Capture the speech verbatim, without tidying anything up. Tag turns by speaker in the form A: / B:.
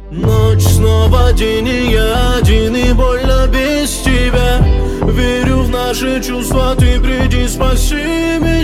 A: Ночь снова день, и я один, и больно без тебя. Верю в наши чувства, ты приди, спаси меня.